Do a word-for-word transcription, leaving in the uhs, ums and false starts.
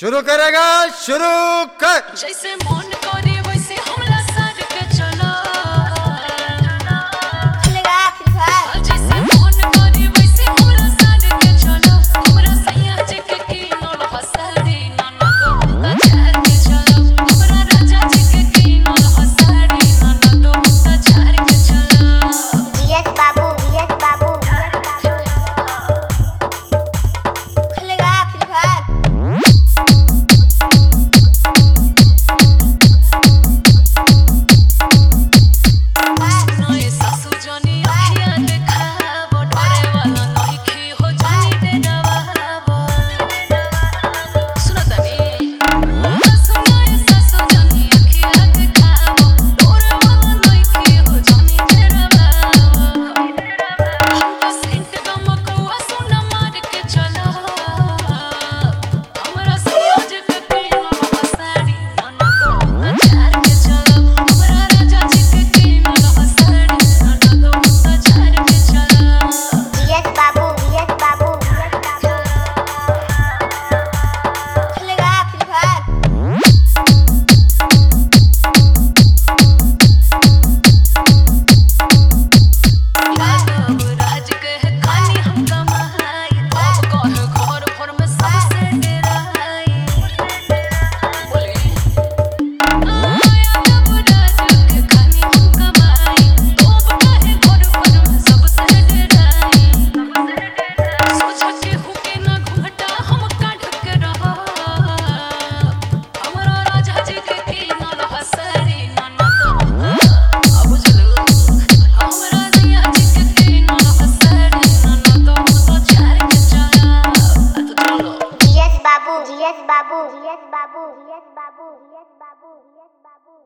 शुरू करेगा, शुरू कर। जैसे मन करे वैसे हमला सार के चलो, चलेगा फ्री फायर। जैसे मन करे वैसे हमला सार के चलो, हमरा सैया जी के कीनल हसाड़ी ननद चार के चलो, हमरा राजा जी के कीनल हसाड़ी ननद चार के चलो। यस बाबू, यस बाबू, चलेगा फ्री फायर। नए सासू जानी आखिया देखाबो, डरे वाला नइखे हो जानी देनावा। सुन तनी सासू नए सासू जानी आखिया देखाबो, डरे वाला नइखे हो जानी देनावा। हम बस इंट गमकवा सुन मार के चलो, हमरा सैया जी के कीनल हसाड़ी ननद चार के चलो, हमरा राजा जी के कीनल हसाड़ी ननद चार के चलो। यस बाबू, यस बाबू, चलेगा फ्री फायर। यादव राज के खानी हम कमाई, अब कहे घर भर में सबसे डेराई। बोली यादव राज के खानी हम कमाई, अब कहे घर भर में सबसे डेराई। सोचा के हुके ना घुंघटा हम काढ़ के रहो, हमरा राजा जी के कीनल हसाड़ी ननद अब चलो, हमरा सैया जी के कीनल हसाड़ी ननद चार के चलो। तो चलो यस बाबू, यस बाबू, यस बाबू, यस बाबू, यस बाबू, यस बाबू।